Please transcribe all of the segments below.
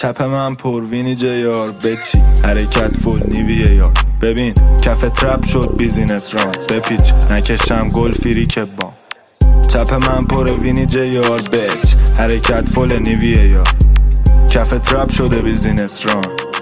چپ من پروینی جیار بچی حرکت فول نیویه یار ببین کف ترپ شد بیزینس ران بپیچ نکشم گل فیری که بام چپ من پروینی جیار بچ حرکت فول نیویه یار کف ترپ شده بیزینس ران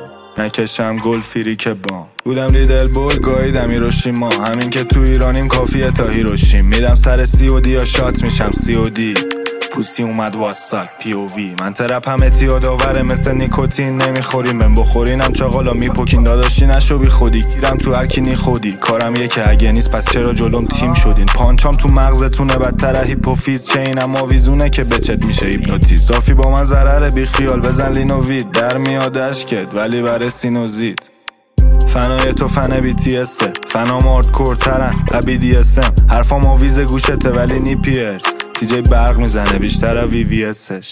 نکشم گل فیری که بام بودم لیدل بول گاییدم هیروشیما همین که تو ایرانیم کافیه تا هیروشیم میدم سر COD یا شات میشم COD پوسی اومد واساک POV من ترپ هم اتیاد آوره مثل نیکوتین نمیخوریم من بخورینم چاقالا میپوکین داداشی نشو بی خودی گیرم تو هرکی نی خودی کارم یکه اگه نیست پس چرا جلوم تیم شدین پانچام تو مغزتونه بدتره هیپوفیز چینم آویزونه که بچت میشه هیپنوتیز زافی با من ضرره بی خیال بزن لینووید در میاد اشکت ولی برای سینوزید فنای تو فن BTSه فنام آردکورترن BDSM حرفام آویز گوشته ولی نی پیرز TJ برق میزنه بیشتر VVSش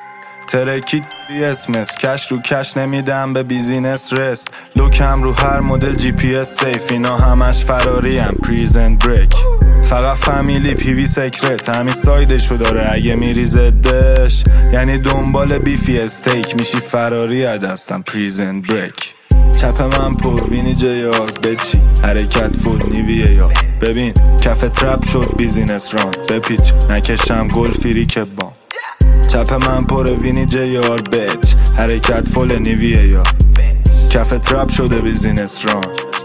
ترکید اسمس کش رو کش نمیدم به بیزینس رست لوکم رو هر مدل GPS سیف اینا همش فراری هم پریزن بریک فقط فامیلی پیوی سکرت همین سایدشو داره اگه میری زدش یعنی دنبال بیفی استیک میشی فراری دستم پریزن بریک چپ من پروینی جیار بچی حرکت فول نیویه یار ببین کف ترپ شد بیزینس ران بپیچ نکشم گل فیری که بام چپ من پروینی جیار بچ حرکت فول نیویه یار کف ترپ شده بیزینس ران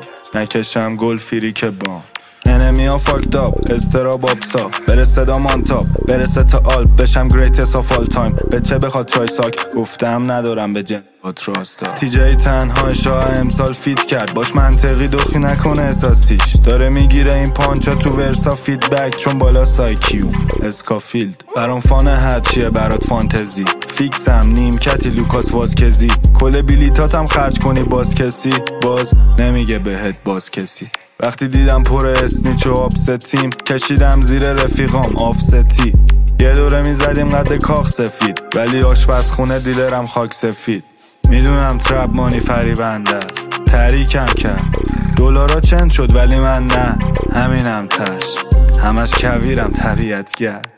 نکشم گل فیری که بام انمی ها فاکت آپ استراب آبسا بره صدا مانتاب برسه تا آلپ بشم گریتس آف آل تایم به چه بخواد چای ساک گفتم ندارم به جن با تراستا TJ تنها شاه امسال فیت کرد باش منطقی دخی نکنه احساسیش داره میگیره این پانچا تو ورسا فیدبک چون بالا سایکیو اسکافیلد برام فان هرچیه برات فانتزی فیکسم نیمکتی لوکاس وازکزی کل بیلیتاتم خرج کنی باز کسی باز نمیگه بهت باز کسی وقتی دیدم پر اسنیچ و آبستیم کشیدم زیر رفیقام آفستی یه دوره میزدیم قد کاخ سفید ولی آشپزخونه دیلرم خاک سفید میدونم ترپ مانی فریبنده است تریکم کرد دلارا چند شد ولی من نه همینم تش همش کویرم طبیعتگر